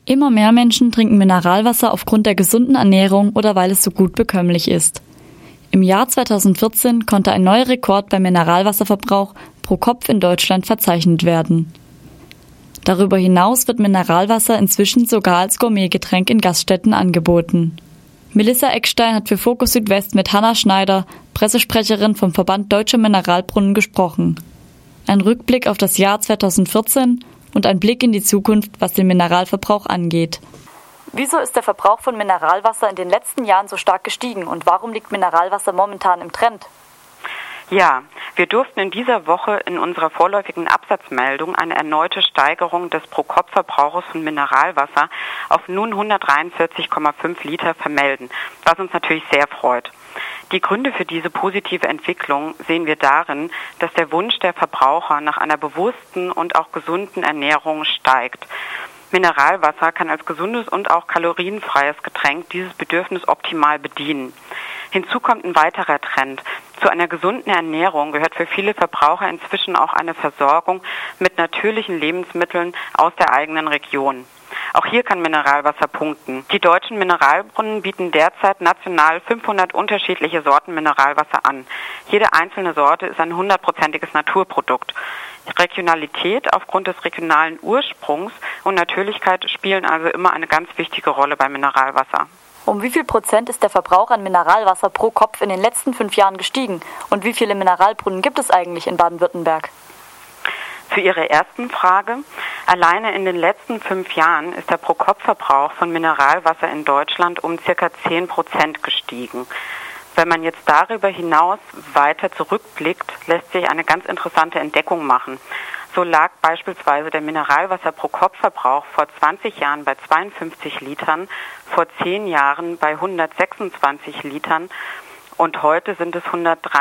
Immer mehr Menschen trinken Mineralwasser aufgrund der gesunden Ernährung oder weil es so gut bekömmlich ist. Im Jahr 2014 konnte ein neuer Rekord beim Mineralwasserverbrauch pro Kopf in Deutschland verzeichnet werden. Darüber hinaus wird Mineralwasser inzwischen sogar als Gourmetgetränk in Gaststätten angeboten. Melissa Eckstein hat für Fokus Südwest mit Hanna Schneider, Pressesprecherin vom Verband Deutscher Mineralbrunnen, gesprochen. Ein Rückblick auf das Jahr 2014 und ein Blick in die Zukunft, was den Mineralverbrauch angeht. Wieso ist der Verbrauch von Mineralwasser in den letzten Jahren so stark gestiegen und warum liegt Mineralwasser momentan im Trend? Ja, wir durften in dieser Woche in unserer vorläufigen Absatzmeldung eine erneute Steigerung des Pro-Kopf-Verbrauches von Mineralwasser auf nun 143,5 Liter vermelden, was uns natürlich sehr freut. Die Gründe für diese positive Entwicklung sehen wir darin, dass der Wunsch der Verbraucher nach einer bewussten und auch gesunden Ernährung steigt. Mineralwasser kann als gesundes und auch kalorienfreies Getränk dieses Bedürfnis optimal bedienen. Hinzu kommt ein weiterer Trend. Zu einer gesunden Ernährung gehört für viele Verbraucher inzwischen auch eine Versorgung mit natürlichen Lebensmitteln aus der eigenen Region. Auch hier kann Mineralwasser punkten. Die deutschen Mineralbrunnen bieten derzeit national 500 unterschiedliche Sorten Mineralwasser an. Jede einzelne Sorte ist ein 100%iges Naturprodukt. Regionalität aufgrund des regionalen Ursprungs und Natürlichkeit spielen also immer eine ganz wichtige Rolle bei Mineralwasser. Um wie viel Prozent ist der Verbrauch an Mineralwasser pro Kopf in den letzten 5 Jahren gestiegen? Und wie viele Mineralbrunnen gibt es eigentlich in Baden-Württemberg? Zu Ihrer ersten Frage. Alleine in den letzten 5 Jahren ist der Pro-Kopf-Verbrauch von Mineralwasser in Deutschland um ca. 10% gestiegen. Wenn man jetzt darüber hinaus weiter zurückblickt, lässt sich eine ganz interessante Entdeckung machen. So lag beispielsweise der Mineralwasser-Pro-Kopf-Verbrauch vor 20 Jahren bei 52 Litern, vor 10 Jahren bei 126 Litern und heute sind es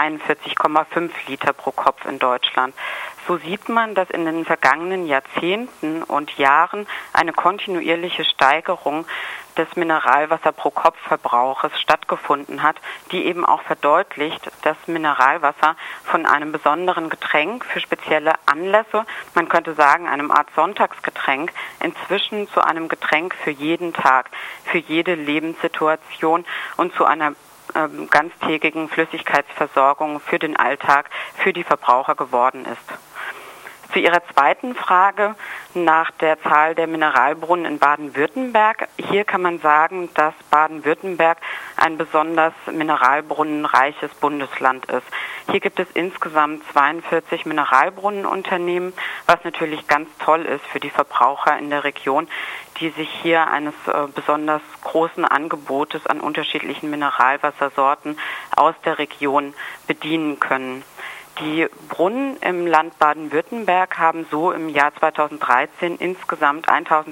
143,5 Liter pro Kopf in Deutschland. So sieht man, dass in den vergangenen Jahrzehnten und Jahren eine kontinuierliche Steigerung des Mineralwasser-Pro-Kopf-Verbrauches stattgefunden hat, die eben auch verdeutlicht, dass Mineralwasser von einem besonderen Getränk für spezielle Anlässe, man könnte sagen einem Art Sonntagsgetränk, inzwischen zu einem Getränk für jeden Tag, für jede Lebenssituation und zu einer ganztägigen Flüssigkeitsversorgung für den Alltag, für die Verbraucher geworden ist. Zu Ihrer zweiten Frage nach der Zahl der Mineralbrunnen in Baden-Württemberg. Hier kann man sagen, dass Baden-Württemberg ein besonders mineralbrunnenreiches Bundesland ist. Hier gibt es insgesamt 42 Mineralbrunnenunternehmen, was natürlich ganz toll ist für die Verbraucher in der Region, die sich hier eines besonders großen Angebotes an unterschiedlichen Mineralwassersorten aus der Region bedienen können. Die Brunnen im Land Baden-Württemberg haben so im Jahr 2013 insgesamt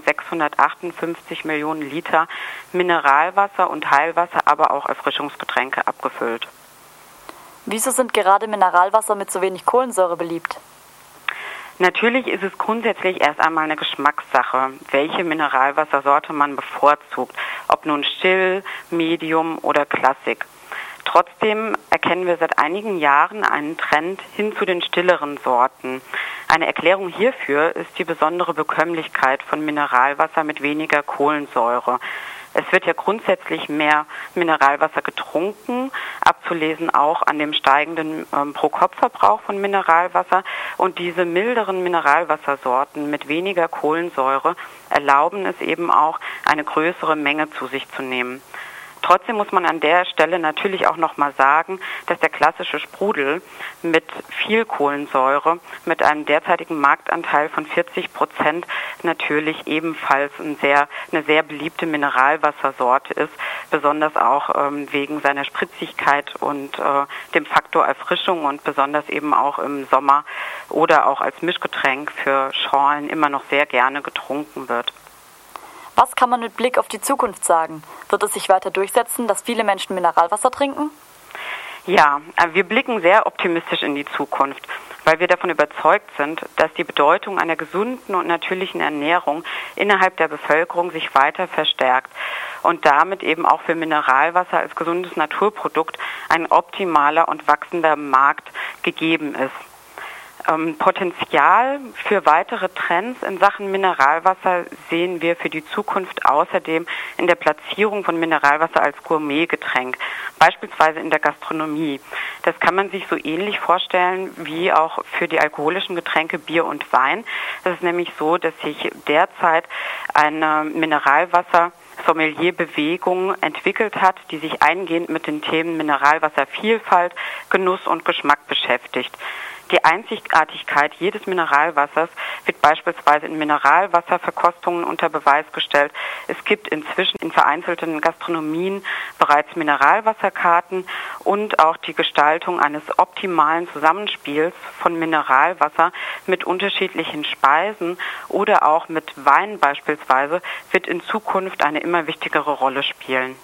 1.658 Millionen Liter Mineralwasser und Heilwasser, aber auch Erfrischungsgetränke abgefüllt. Wieso sind gerade Mineralwasser mit so wenig Kohlensäure beliebt? Natürlich ist es grundsätzlich erst einmal eine Geschmackssache, welche Mineralwassersorte man bevorzugt, ob nun still, medium oder Klassik. Trotzdem erkennen wir seit einigen Jahren einen Trend hin zu den stilleren Sorten. Eine Erklärung hierfür ist die besondere Bekömmlichkeit von Mineralwasser mit weniger Kohlensäure. Es wird ja grundsätzlich mehr Mineralwasser getrunken, abzulesen auch an dem steigenden Pro-Kopf-Verbrauch von Mineralwasser. Und diese milderen Mineralwassersorten mit weniger Kohlensäure erlauben es eben auch, eine größere Menge zu sich zu nehmen. Trotzdem muss man an der Stelle natürlich auch nochmal sagen, dass der klassische Sprudel mit viel Kohlensäure, mit einem derzeitigen Marktanteil von 40% natürlich ebenfalls eine sehr beliebte Mineralwassersorte ist, besonders auch wegen seiner Spritzigkeit und dem Faktor Erfrischung und besonders eben auch im Sommer oder auch als Mischgetränk für Schorlen immer noch sehr gerne getrunken wird. Was kann man mit Blick auf die Zukunft sagen? Wird es sich weiter durchsetzen, dass viele Menschen Mineralwasser trinken? Ja, wir blicken sehr optimistisch in die Zukunft, weil wir davon überzeugt sind, dass die Bedeutung einer gesunden und natürlichen Ernährung innerhalb der Bevölkerung sich weiter verstärkt und damit eben auch für Mineralwasser als gesundes Naturprodukt ein optimaler und wachsender Markt gegeben ist. Potenzial für weitere Trends in Sachen Mineralwasser sehen wir für die Zukunft außerdem in der Platzierung von Mineralwasser als Gourmetgetränk, beispielsweise in der Gastronomie. Das kann man sich so ähnlich vorstellen wie auch für die alkoholischen Getränke Bier und Wein. Das ist nämlich so, dass sich derzeit eine Mineralwasser-Sommelier-Bewegung entwickelt hat, die sich eingehend mit den Themen Mineralwasservielfalt, Genuss und Geschmack beschäftigt. Die Einzigartigkeit jedes Mineralwassers wird beispielsweise in Mineralwasserverkostungen unter Beweis gestellt. Es gibt inzwischen in vereinzelten Gastronomien bereits Mineralwasserkarten und auch die Gestaltung eines optimalen Zusammenspiels von Mineralwasser mit unterschiedlichen Speisen oder auch mit Wein beispielsweise wird in Zukunft eine immer wichtigere Rolle spielen.